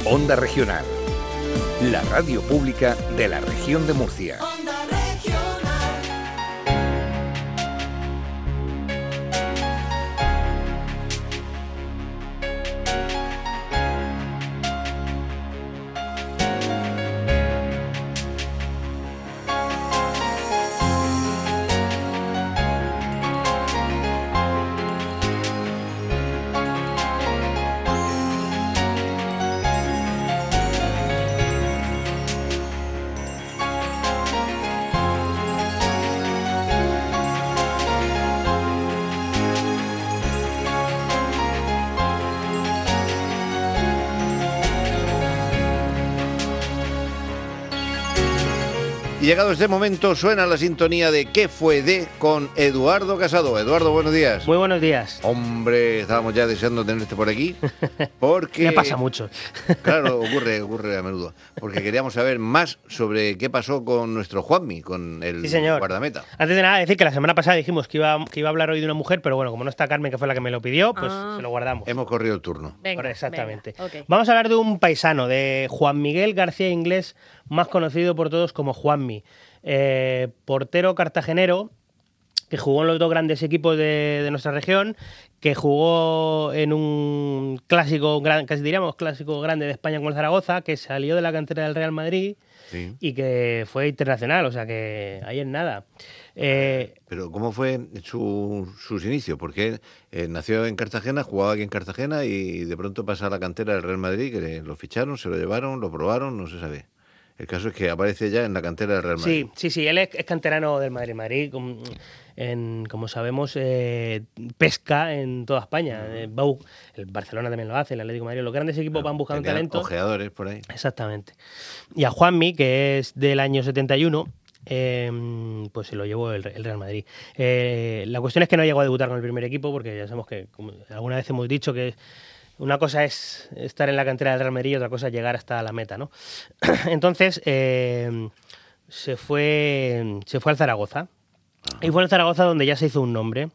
Onda Regional, la radio pública de la región de Murcia. Y llegado este momento suena la sintonía de ¿Qué fue de? Con Eduardo Casado. Eduardo, buenos días. Muy buenos días. Hombre, estábamos ya deseando tenerte por aquí, porque... Me pasa mucho. Claro, ocurre a menudo. Porque queríamos saber más sobre qué pasó con nuestro Juanmi, con el guardameta. Antes de nada, decir que la semana pasada dijimos que iba a hablar hoy de una mujer, pero bueno, como no está Carmen, que fue la que me lo pidió, pues se lo guardamos. Hemos corrido el turno. Venga, exactamente. venga, okay. Vamos a hablar de un paisano, de Juan Miguel García Inglés, más conocido por todos como Juanmi. Portero cartagenero que jugó en los dos grandes equipos de nuestra región, que jugó en un clásico, casi diríamos clásico grande de España con el Zaragoza, que salió de la cantera del Real Madrid, sí, y que fue internacional, o sea que ahí es nada. Pero ¿cómo fue sus inicios? Porque nació en Cartagena, jugaba aquí en Cartagena y de pronto pasa a la cantera del Real Madrid, que lo ficharon, se lo llevaron, lo probaron, no se sabe. El caso es que aparece ya en la cantera del Real Madrid. Sí, él es canterano del Madrid. Madrid, como sabemos, pesca en toda España. El Barcelona también lo hace, el Atlético de Madrid. Los grandes equipos van buscando talento. Ojeadores por ahí. Exactamente. Y a Juanmi, que es del año 71, pues se lo llevó el Real Madrid. La cuestión es que no llegó a debutar con el primer equipo, porque ya sabemos que, como alguna vez hemos dicho, que una cosa es estar en la cantera del Real Madrid y otra cosa es llegar hasta la meta, ¿no? Entonces se fue al Zaragoza. Y fue en Zaragoza donde ya se hizo un nombre.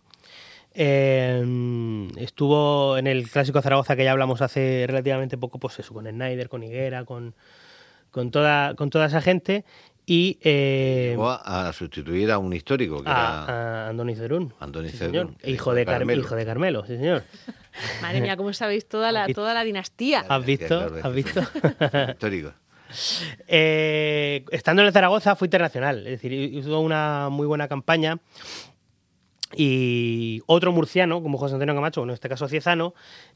Estuvo en el clásico Zaragoza que ya hablamos hace relativamente poco, pues eso, con Snyder, con Higuera, con toda esa gente. Y llegó a sustituir a un histórico que era a Andoni Cerún. Andoni sí, Cerún, hijo de Carmelo, sí señor. Madre mía, cómo sabéis toda la dinastía. ¿Has visto? Histórico. Estando en el Zaragoza fue internacional, es decir, hizo una muy buena campaña. Y otro murciano, como José Antonio Camacho, en este caso ciezano,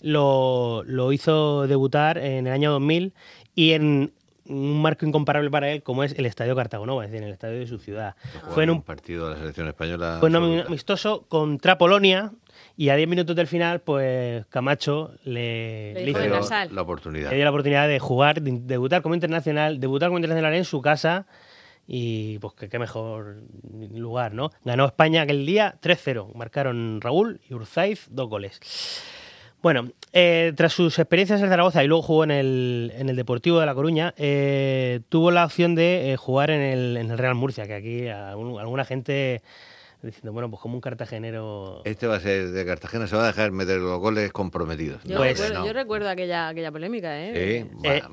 lo hizo debutar en el año 2000 y en un marco incomparable para él, como es el Estadio Cartagonova, es decir, en el estadio de su ciudad. Fue en un partido de la selección española. Fue un amistoso contra Polonia y a 10 minutos del final, pues Camacho le dio la oportunidad. Le dio la oportunidad de jugar, de debutar como internacional en su casa. Y pues qué mejor lugar, ¿no? Ganó España aquel día 3-0. Marcaron Raúl y Urzaiz 2 goles. Bueno, tras sus experiencias en Zaragoza y luego jugó en el Deportivo de La Coruña, tuvo la opción de jugar en el Real Murcia, que aquí alguna gente diciendo, bueno, pues como un cartagenero... Este va a ser de Cartagena, se va a dejar meter los goles comprometidos. Yo recuerdo aquella polémica, ¿eh?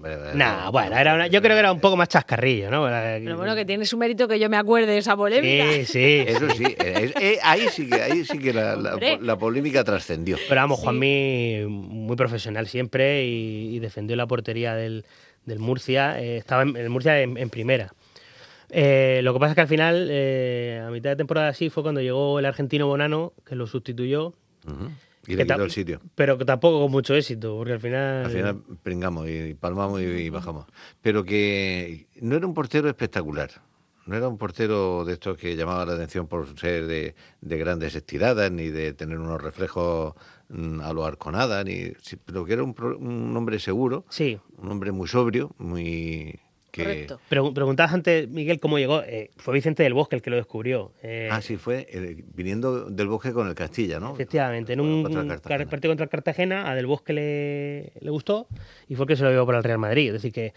Yo creo que era un poco más chascarrillo, ¿no? Pero bueno, que tiene su mérito que yo me acuerde de esa polémica. Sí. Eso sí, ahí sí que la polémica trascendió. Pero vamos, Juanmi, muy profesional siempre y defendió la portería del Murcia. Estaba el Murcia en primera. Lo que pasa es que al final, a mitad de temporada así, fue cuando llegó el argentino Bonano, que lo sustituyó. Uh-huh. Y le quitó el sitio. Pero que tampoco con mucho éxito, porque al final... Al final pringamos y palmamos y bajamos. Pero que no era un portero espectacular. No era un portero de estos que llamaba la atención por ser de grandes estiradas, ni de tener unos reflejos a lo Arconada, pero que era un hombre seguro, sí, un hombre muy sobrio, muy... Correcto. Preguntabas antes, Miguel, cómo llegó. Fue Vicente del Bosque el que lo descubrió. Sí, fue viniendo del Bosque con el Castilla, ¿no? Efectivamente, en un partido contra el Cartagena, a del Bosque le gustó y fue el que se lo llevó para el Real Madrid. Es decir, que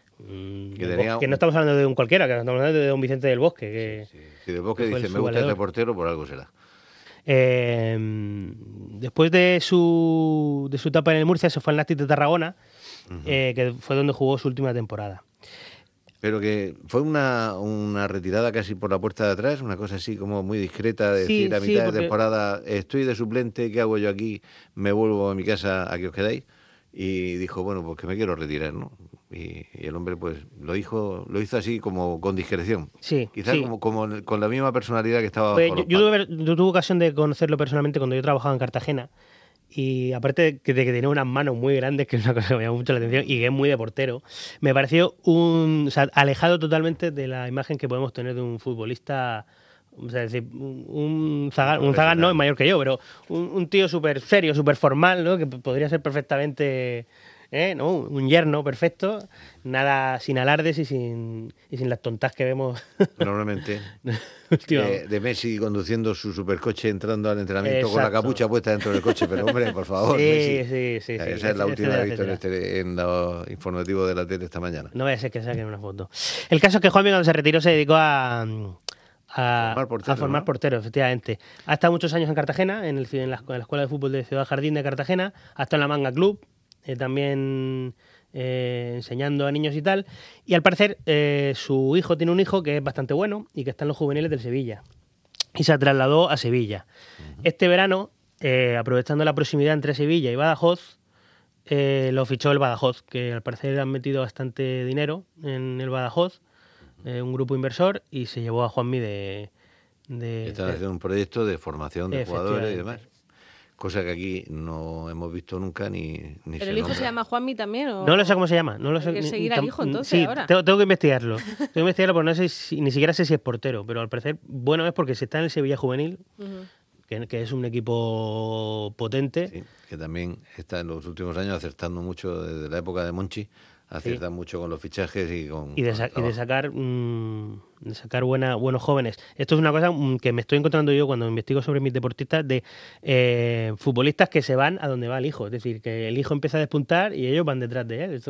no estamos hablando de un cualquiera, que estamos hablando de un Vicente del Bosque. Sí, del Bosque dice, me gusta este portero, por algo será. Después de su etapa en el Murcia se fue al Nàstic de Tarragona, que fue donde jugó su última temporada. Pero que fue una retirada casi por la puerta de atrás, una cosa así como muy discreta, de decir a mitad de temporada, estoy de suplente, ¿qué hago yo aquí? Me vuelvo a mi casa, ¿a que os quedáis? Y dijo, bueno, pues que me quiero retirar, ¿no? Y el hombre pues lo hizo así como con discreción. Sí. Quizás sí. como con la misma personalidad que estaba Pues bajo los yo palos. tuve ocasión de conocerlo personalmente cuando yo trabajaba en Cartagena. Y aparte de que tenía unas manos muy grandes, que es una cosa que me llamó mucho la atención, y que es muy de portero, me pareció alejado totalmente de la imagen que podemos tener de un futbolista. O sea, es decir, un Zagal no es mayor que yo, pero un tío súper serio, súper formal, ¿no? Que podría ser perfectamente ¿no? Un yerno perfecto, nada sin alardes y sin las tontas que vemos Normalmente de Messi conduciendo su supercoche, entrando al entrenamiento. Exacto. Con la capucha puesta dentro del coche, pero hombre, por favor, sí, Messi. Sí, esa es la última que he visto en los informativos de la tele esta mañana. No vaya a ser que saquen una foto. El caso es que Juanmi, cuando se retiró, se dedicó a formar porteros, efectivamente. Ha estado muchos años en Cartagena, en la Escuela de Fútbol de Ciudad Jardín de Cartagena, ha estado en la Manga Club, también enseñando a niños y tal. Y al parecer su hijo tiene un hijo que es bastante bueno y que está en los juveniles del Sevilla. Y se trasladó a Sevilla. Este verano, aprovechando la proximidad entre Sevilla y Badajoz, lo fichó el Badajoz, que al parecer han metido bastante dinero en el Badajoz, un grupo inversor, y se llevó a Juanmi Están haciendo un proyecto de formación de jugadores y demás. Cosa que aquí no hemos visto nunca ni ¿Pero el hijo se llama Juanmi también? ¿O? No lo sé cómo se llama. No lo sé. ¿Hay que seguir al hijo entonces sí, ahora? Tengo que investigarlo. Tengo que investigarlo porque no sé ni siquiera sé si es portero, pero al parecer bueno es porque si está en el Sevilla Juvenil, que es un equipo potente. Sí, que también está en los últimos años acertando mucho desde la época de Monchi. Acierta mucho con los fichajes y de sacar buenos jóvenes. Esto es una cosa que me estoy encontrando yo cuando investigo sobre mis deportistas, de futbolistas que se van a donde va el hijo. Es decir, que el hijo empieza a despuntar y ellos van detrás de él.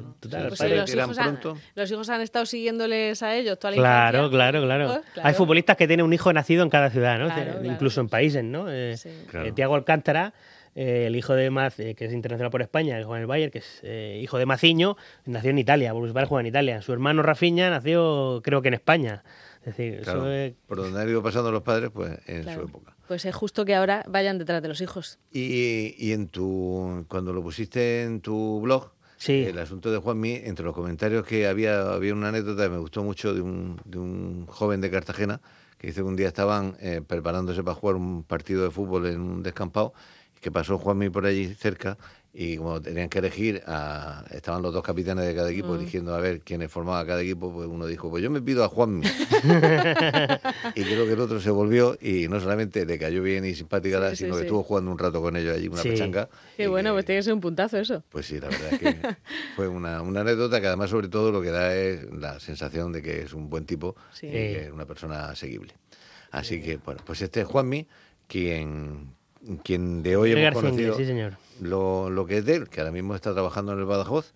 Los hijos han estado siguiéndoles a ellos toda la infancia. Claro. Claro. Hay futbolistas que tienen un hijo nacido en cada ciudad, ¿no? Claro. Incluso en países, ¿no? Thiago Alcántara, el hijo de Maz, que es internacional por España, que juega en el Bayern, que es hijo de Maciño, nació en Italia, porque su padre juega en Italia. Su hermano Rafinha nació, creo que en España. Es decir, claro, por donde han ido pasando los padres, pues en su época. Pues es justo que ahora vayan detrás de los hijos. Y cuando lo pusiste en tu blog, el asunto de Juanmi, entre los comentarios que había una anécdota que me gustó mucho de un joven de Cartagena, que dice que un día estaban preparándose para jugar un partido de fútbol en un descampado, que pasó Juanmi por allí cerca, y como tenían que elegir, estaban los dos capitanes de cada equipo eligiendo a ver quiénes formaba cada equipo, pues uno dijo, pues yo me pido a Juanmi. Y creo que el otro se volvió y no solamente le cayó bien y simpática, sino que estuvo jugando un rato con ellos allí, una pechanga. Qué bueno, pues tiene que ser un puntazo eso. Pues sí, la verdad es que fue una anécdota que además sobre todo lo que da es la sensación de que es un buen tipo y que es una persona asequible. Así que, bueno, pues este es Juanmi, quien de hoy hemos conocido lo que es de él, que ahora mismo está trabajando en el Badajoz.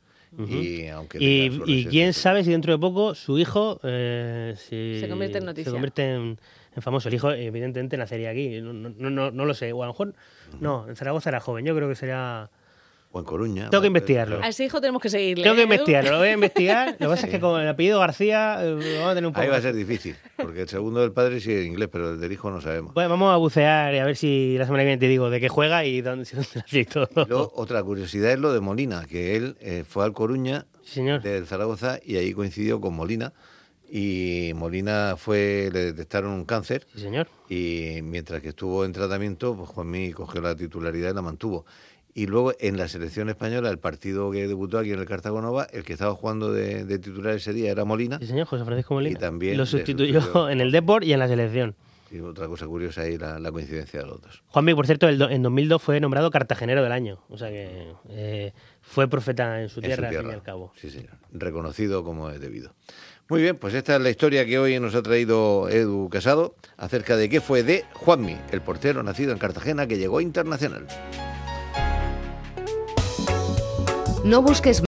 Y quién sabe si dentro de poco su hijo se convierte en noticia. Se convierte en famoso. El hijo evidentemente nacería aquí, no lo sé, o a lo mejor no, en Zaragoza era joven, yo creo que sería... O en Coruña. Tengo que investigarlo. A ese hijo tenemos que seguirle. Tengo que investigarlo, lo voy a investigar. Lo que pasa es que con el apellido García lo vamos a tener un poco... Ahí va a ser difícil, porque el segundo del padre sí es inglés, pero el del hijo no sabemos. Bueno, vamos a bucear y a ver si la semana que viene te digo de qué juega y dónde nació y todo. Luego, otra curiosidad es lo de Molina, que él fue al Coruña del Zaragoza y ahí coincidió con Molina. Y Molina le detectaron un cáncer. Sí, señor. Y mientras que estuvo en tratamiento, pues Juanmi cogió la titularidad y la mantuvo. Y luego en la selección española, el partido que debutó aquí en el Cartagonova, el que estaba jugando de titular ese día era Molina. Sí, señor, José Francisco Molina. Y también lo sustituyó en el Depor y en la selección. Y otra cosa curiosa ahí, la coincidencia de los dos. Juanmi, por cierto, en 2002 fue nombrado cartagenero del año. O sea que fue profeta en su tierra, al fin y al cabo. Sí, señor. Reconocido como es debido. Muy bien, pues esta es la historia que hoy nos ha traído Edu Casado acerca de qué fue de Juanmi, el portero nacido en Cartagena que llegó internacional. No busques